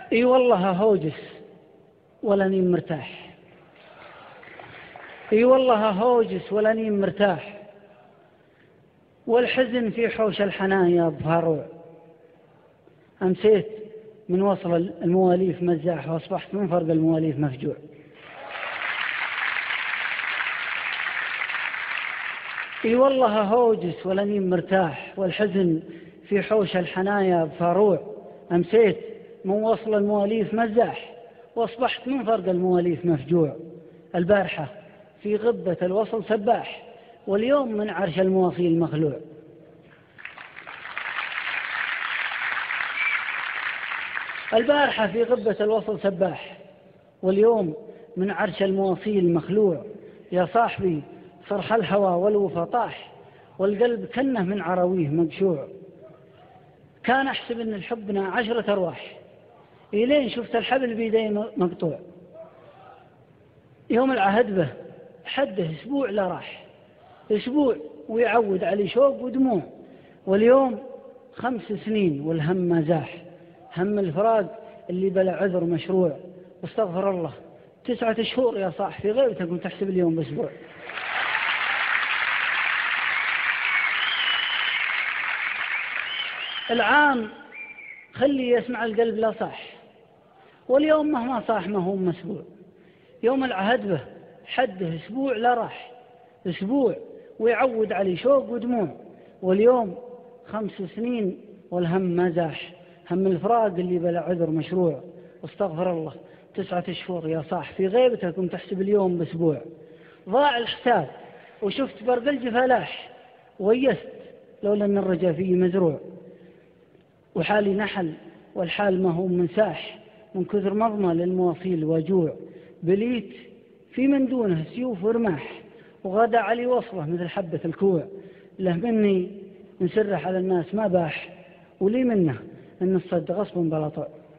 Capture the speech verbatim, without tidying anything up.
اي والله هوجس ولاني مرتاح، اي والله هوجس ولاني مرتاح، والحزن في حوش الحنايا بفاروع. أمسيت من وصل المواليف مزاح، وأصبحت من فرق المواليف مفجوع. اي والله هوجس ولاني مرتاح، والحزن في حوش الحنايا بفاروع. أمسيت من وصل المواليف مزاح، وأصبحت من فرق المواليف مفجوع. البارحة في غبة الوصل سباح، واليوم من عرش المواصيل مخلوع. البارحة في غبة الوصل سباح، واليوم من عرش المواصيل مخلوع. يا صاحبي صرح الهوى والوفا طاح، والقلب كنه من عراويه مقشوع. كان أحسب أن الحبنا عشرة أرواح، إلين شفت الحبل بيدي مقطوع. يوم العهد به حده أسبوع لا راح، أسبوع ويعود عليه شوق ودموع. واليوم خمس سنين والهم ما زاح، هم الفراق اللي بلا عذر مشروع. واستغفر الله تسعة شهور يا صاح في غيبتك وتحسب اليوم بأسبوع. العام خلي يسمع القلب لا صاح، واليوم مهما صاح ما هو مسبوع. يوم العهد به حده أسبوع لا راح، أسبوع ويعود عليه شوق ودموع. واليوم خمس سنين والهم ما زاح، هم الفراق اللي بلا عذر مشروع. واستغفر الله تسعة شهور يا صاح في غيبتكم تحسب اليوم بأسبوع. ضاع الحساب وشفت برق الجفالاح، ويست لولا أن الرجا فيه مزروع. وحالي نحل والحال ما هو منساح، من كثر مضمى للمواصيل وجوع. بليت في من دونه سيوف ورماح، وغدا علي وصله مثل حبة الكوع. له مني نسرح على الناس ما باح، ولي منه أن الصد غصب بلا طوع.